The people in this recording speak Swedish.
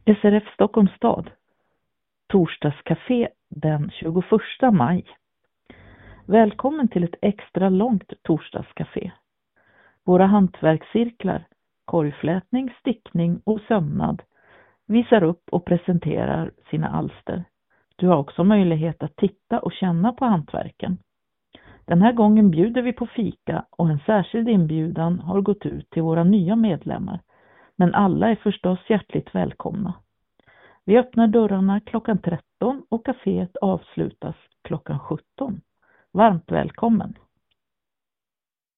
SRF Stockholms stad, torsdagscafé den 21 maj. Välkommen till ett extra långt torsdagscafé. Våra hantverkscirklar, korgflätning, stickning och sömnad visar upp och presenterar sina alster. Du har också möjlighet att titta och känna på hantverken. Den här gången bjuder vi på fika och en särskild inbjudan har gått ut till våra nya medlemmar. Men alla är förstås hjärtligt välkomna. Vi öppnar dörrarna klockan 13 och kaféet avslutas klockan 17. Varmt välkommen!